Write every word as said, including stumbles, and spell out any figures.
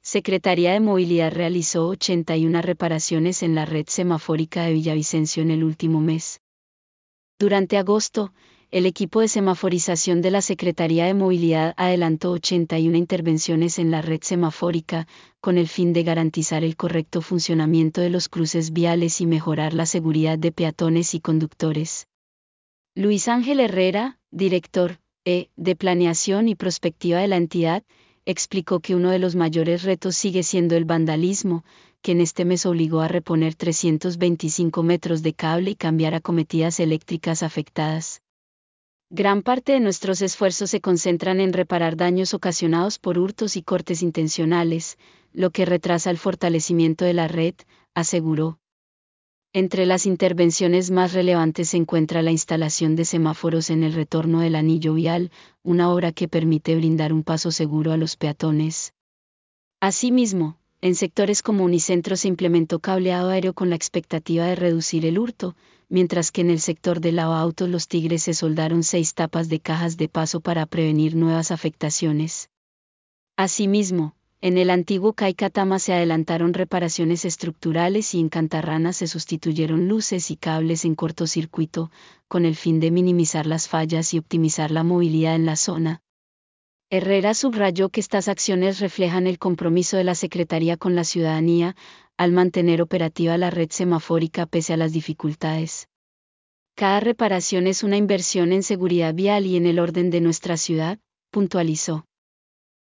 Secretaría de Movilidad realizó ochenta y una reparaciones en la red semafórica de Villavicencio en el último mes. Durante agosto, el equipo de semaforización de la Secretaría de Movilidad adelantó ochenta y una intervenciones en la red semafórica, con el fin de garantizar el correcto funcionamiento de los cruces viales y mejorar la seguridad de peatones y conductores. Luis Ángel Herrera, director E, de Planeación y Prospectiva de la entidad, explicó que uno de los mayores retos sigue siendo el vandalismo, que en este mes obligó a reponer trescientos veinticinco metros de cable y cambiar acometidas eléctricas afectadas. Gran parte de nuestros esfuerzos se concentran en reparar daños ocasionados por hurtos y cortes intencionales, lo que retrasa el fortalecimiento de la red, aseguró. Entre las intervenciones más relevantes se encuentra la instalación de semáforos en el retorno del anillo vial, una obra que permite brindar un paso seguro a los peatones. Asimismo, en sectores como Unicentro se implementó cableado aéreo con la expectativa de reducir el hurto, mientras que en el sector de lavaautos Los Tigres se soldaron seis tapas de cajas de paso para prevenir nuevas afectaciones. Asimismo, en el antiguo Caicatama se adelantaron reparaciones estructurales y en Cantarrana se sustituyeron luces y cables en cortocircuito, con el fin de minimizar las fallas y optimizar la movilidad en la zona. Herrera subrayó que estas acciones reflejan el compromiso de la Secretaría con la ciudadanía, al mantener operativa la red semafórica pese a las dificultades. Cada reparación es una inversión en seguridad vial y en el orden de nuestra ciudad, puntualizó.